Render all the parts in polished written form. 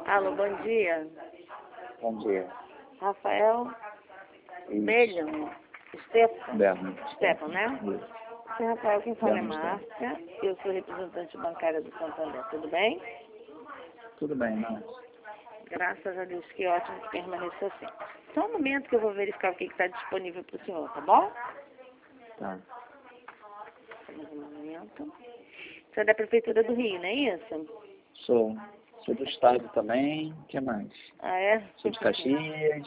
Alô, bom dia. Bom dia. Rafael Melham. Stefan, né? Isso. Esse Rafael, quem fala é Belham, Márcia. Eu sou representante bancária do Santander. Tudo bem? Tudo bem, né? Graças a Deus, que ótimo que permaneça assim. Só um momento que eu vou verificar o que está disponível para o senhor, tá bom? Tá. Mais um momento. Você é da Prefeitura do Rio, não é isso? Sou do estado também. O que mais? Ah, é? Sou de Caxias.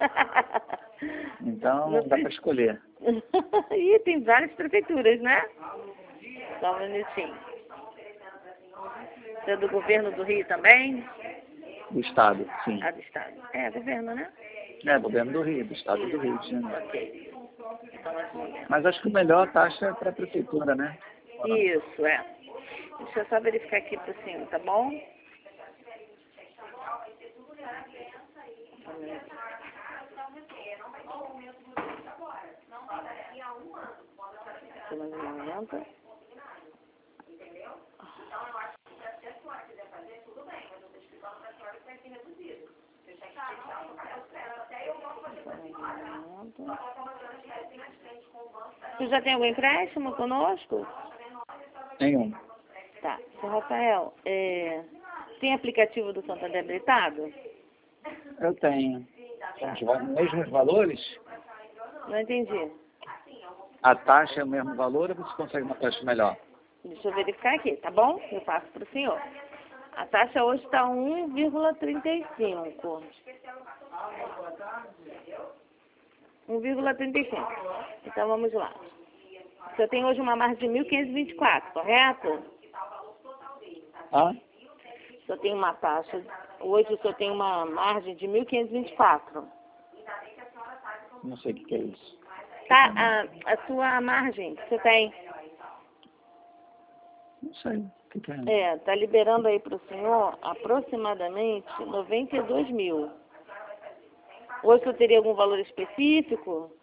Então, dá para escolher. Ih, tem várias prefeituras, né? Só um minutinho. Você é do governo do Rio também? Do estado, sim. Ah, do estado. É, governo, né? É, governo do Rio, do estado do Rio de Janeiro. Ok. Então, mais um momento. Mas acho que a melhor taxa é para a prefeitura, né? Ou não? Isso, é. Deixa eu só verificar aqui pro senhor, tá bom? Só um minutinho. Só mais um momento. Você já tem algum empréstimo conosco? Nenhum. Tá. Seu Rafael, tem aplicativo do Santander habilitado? Eu tenho. São os mesmos valores? Não entendi. A taxa é o mesmo valor ou você consegue uma taxa melhor? Deixa eu verificar aqui, tá bom? Eu passo para o senhor. A taxa hoje está 1,35. 1,35. Então vamos lá. O senhor tem hoje uma margem de 1.524, correto? Ah? O senhor tem uma taxa, hoje o senhor tem uma margem de 1.524. Não sei o que é isso. Tá, a sua margem que você tem, Não sei o que é. tá liberando aí para o senhor aproximadamente 92 mil. Hoje o senhor teria algum valor específico?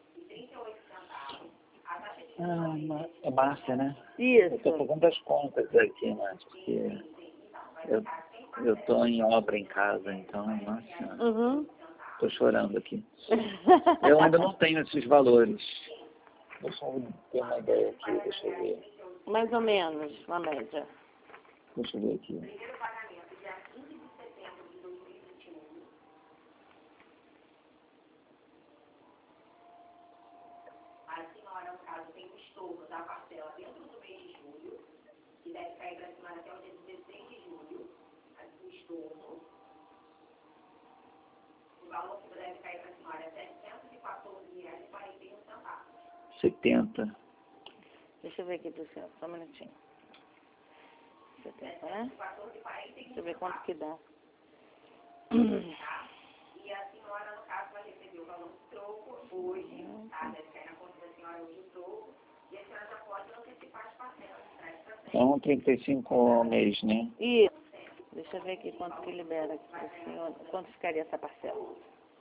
É Márcia, né? Eu estou Isso. fazendo as contas aqui, mas porque eu estou em obra em casa, então, nossa, Uhum. estou chorando aqui. Eu ainda não tenho esses valores. Deixa eu ter uma ideia aqui, deixa eu ver. Mais ou menos, uma média. Deixa eu ver aqui. R$ 70. Deixa eu ver aqui pro senhor, só um minutinho. 70, né? Deixa eu ver quanto que dá. Então, 35 ao mês, né? Isso. Deixa eu ver aqui quanto que libera aqui pro senhor. Quanto ficaria essa parcela?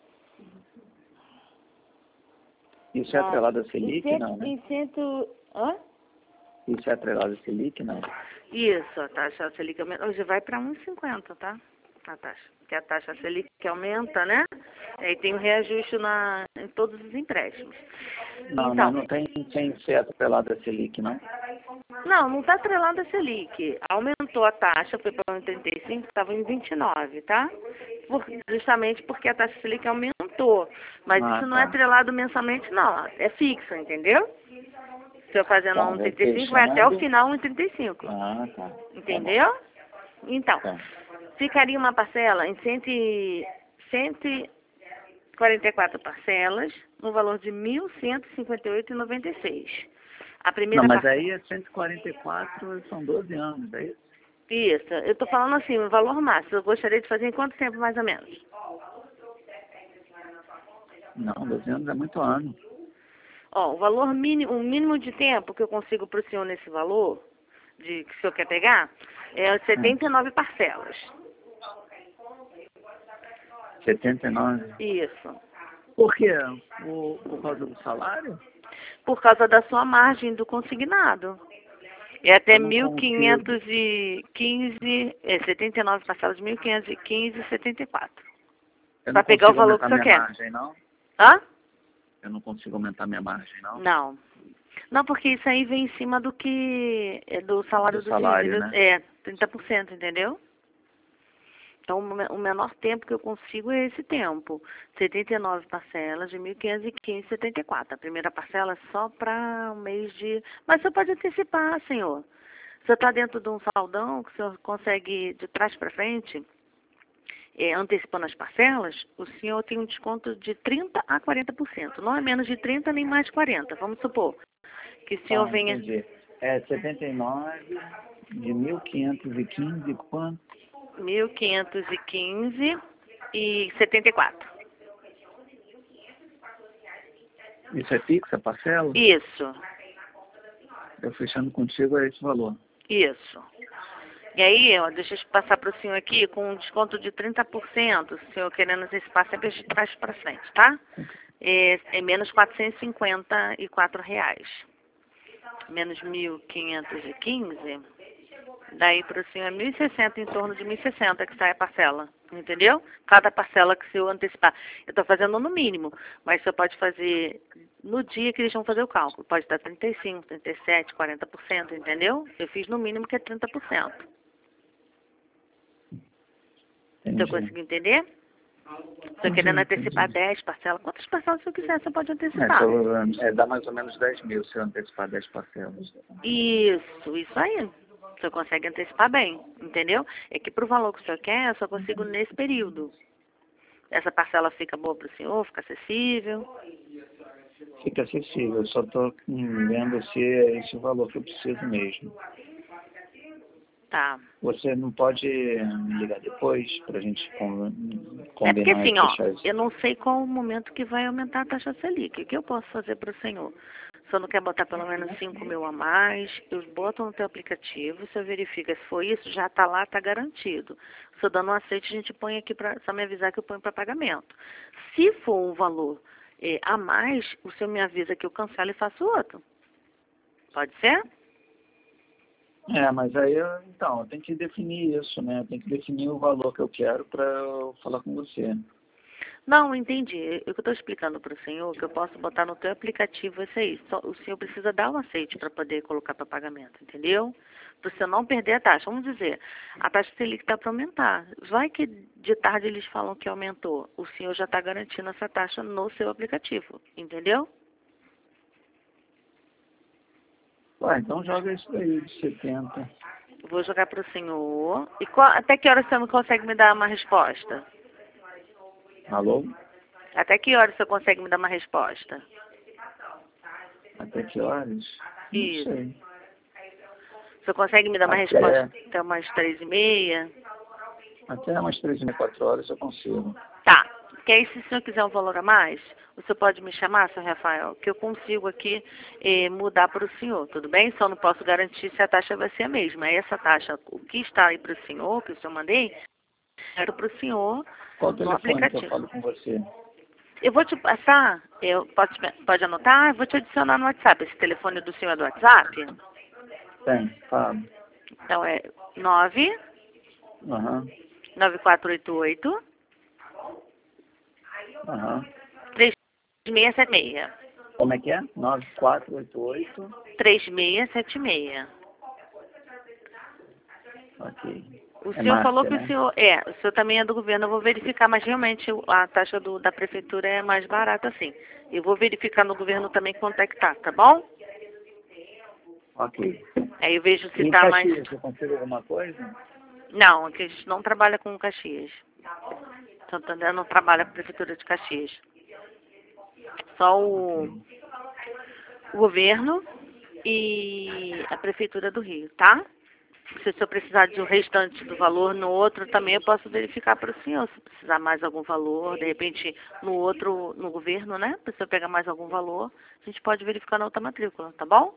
Isso é atrelado a Selic, em não, né? Em cento... Hã? Isso é atrelado a Selic, não? Isso, a taxa Selic aumenta. Hoje vai para 1,50, tá? A taxa. Porque a taxa Selic que aumenta, né? Aí tem um reajuste em todos os empréstimos. Não, Então, não tem sem ser atrelado a Selic, não? não está atrelado a Selic. Aumentou a taxa, foi para 1,35, estava em 29, tá? Justamente porque a taxa Selic aumentou. Mas isso não é Tá. atrelado mensalmente, não. É fixo, entendeu? Se eu fazendo Tá, vai 1,35, vai até o fechando. final 1,35. Tá. Entendeu? Então, Tá. ficaria uma parcela em 144 parcelas, no valor de R$ 1.158,96. A primeira Não, mas parcela. aí é 144, são 12 anos, é isso? Isso, eu estou falando assim, o valor máximo. Eu gostaria de fazer em quanto tempo, mais ou menos? Não, 12 anos é muito ano. Ó, o valor mínimo, o mínimo de tempo que eu consigo para o senhor nesse valor, que o senhor quer pegar, é 79 parcelas. 79. Isso. Por quê? Por causa do salário? Por causa da sua margem do consignado. É até Eu não consigo. 1.515, 79 parcelas de 1.515,74. Eu Para não pegar o consigo valor que aumentar o senhor minha quer. margem, não? Hã? Eu não consigo aumentar minha margem, não? Não. Não, porque isso aí vem em cima do que é do salário Do do salário, serviço. né? É, 30%, entendeu? Então, o menor tempo que eu consigo é esse tempo. 79 parcelas de 1.515,74. A primeira parcela é só para o mês de... Mas você pode antecipar, senhor. Você está dentro de um saldão que o senhor consegue de trás para frente, antecipando as parcelas, o senhor tem um desconto de 30% a 40%. Não é menos de 30% nem mais de 40%. Vamos supor que o senhor Tá, venha... entendi. É 79 de 1.515 quanto? 1.515,74. Isso é fixa a parcela? Isso, Eu fechando contigo é esse valor. isso. E aí, ó, deixa eu passar para o senhor aqui com um desconto de 30%, o senhor querendo antecipar sempre de trás para frente, tá? É menos R$ 454. Menos 1.515, daí para o senhor é 1.060, em torno de 1.060 que sai a parcela, entendeu? Cada parcela que o senhor antecipar. Eu estou fazendo no mínimo, mas o senhor pode fazer no dia que eles vão fazer o cálculo. Pode dar 35%, 37%, 40%, entendeu? Eu fiz no mínimo que é 30%. Entendi. Você conseguiu entender? Estou querendo antecipar 10 parcelas. Quantas parcelas você quiser, você pode antecipar. Dá mais ou menos 10 mil se eu antecipar 10 parcelas. Isso aí. O senhor consegue antecipar bem, entendeu? É que para o valor que o senhor quer, eu só consigo nesse período. Essa parcela fica boa para o senhor, fica acessível. Fica acessível, eu só estou vendo se é esse o valor que eu preciso mesmo. Tá. Você não pode me ligar depois para a gente combinar É porque assim, ó, fechar isso? eu não sei qual o momento que vai aumentar a taxa Selic. O que eu posso fazer para o senhor? O senhor não quer botar pelo menos 5 mil a mais, eu boto no teu aplicativo, o senhor verifica se for isso, já está lá, está garantido. Se eu dando um aceite, a gente põe aqui, só me avisar que eu ponho para pagamento. Se for um valor a mais, o senhor me avisa que eu cancelo e faço outro. Pode ser? Mas aí, então, eu tenho que definir isso, né? Eu tenho que definir o valor que eu quero para eu falar com você. Não, entendi. Eu estou explicando para o senhor que eu posso botar no teu aplicativo isso aí. Só, o senhor precisa dar um aceite para poder colocar para pagamento, entendeu? Para o senhor não perder a taxa. Vamos dizer, a taxa Selic está para aumentar. Vai que de tarde eles falam que aumentou. O senhor já está garantindo essa taxa no seu aplicativo, entendeu? Então joga isso aí de 70. Vou jogar para o senhor. E até que hora o senhor consegue me dar uma resposta? Alô? Até que hora o senhor consegue me dar uma resposta? Até que horas? Isso. Não sei. O senhor consegue me dar uma resposta até umas 3h30? Até umas 3h30, 4 horas eu consigo. Tá. Que aí, se o senhor quiser um valor a mais, o senhor pode me chamar, senhor Rafael, que eu consigo aqui mudar para o senhor, tudo bem? Só não posso garantir se a taxa vai ser a mesma. Essa taxa, o que está aí para o senhor, que o senhor mandei, era para o senhor Qual no telefone que eu aplicativo. falo com você? Eu vou te passar, pode anotar? Eu vou te adicionar no WhatsApp. Esse telefone do senhor é do WhatsApp? Tem, fala. Então é 9 Aham. 9488 Aham. 3676. Como é que é? 9488. 3676. Ok. O É senhor falou Márcia, que né? o senhor também é do governo, eu vou verificar, mas realmente a taxa da prefeitura é mais barata, sim. Eu vou verificar no governo também quanto é que tá bom? Ok. Aí eu vejo se E tá mais... Caxias, você consegue alguma coisa? Não, aqui a gente não trabalha com Caxias. Santander não trabalha com a prefeitura de Caxias. Só o governo e a prefeitura do Rio, tá? Se o senhor precisar de um restante do valor no outro, também eu posso verificar para o senhor. Se precisar mais algum valor, de repente no outro, no governo, né? Se o senhor pegar mais algum valor, a gente pode verificar na outra matrícula, tá bom?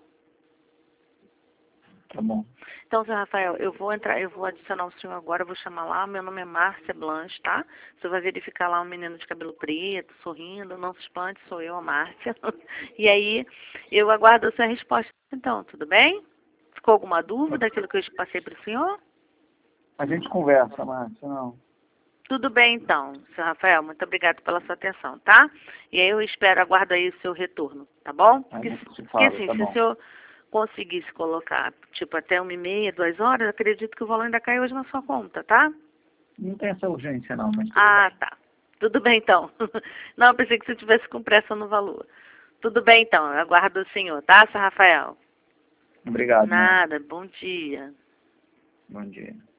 Tá bom. Então, senhor Rafael, eu vou adicionar o senhor agora, eu vou chamar lá, meu nome é Márcia Blanche, tá? O senhor vai verificar lá um menino de cabelo preto, sorrindo, não se espante, sou eu, a Márcia. E aí, eu aguardo a sua resposta, então, tudo bem? Ficou alguma dúvida daquilo que eu passei para o senhor? A gente conversa, Márcia, não. Tudo bem, então, senhor Rafael. Muito obrigado pela sua atenção, tá? E aí eu aguardo aí o seu retorno, tá bom? A gente se Porque fala, assim, tá se o bom. senhor conseguisse colocar, tipo, até 1h30, 2 horas, eu acredito que o valor ainda cai hoje na sua conta, tá? Não tem essa urgência, não, mas tudo Ah, bem. tá. Tudo bem, então. Não, eu pensei que você tivesse com pressa no valor. Tudo bem, então. Eu aguardo o senhor, tá, senhor Rafael? Obrigado, Márcia. Nada. Bom dia. Bom dia.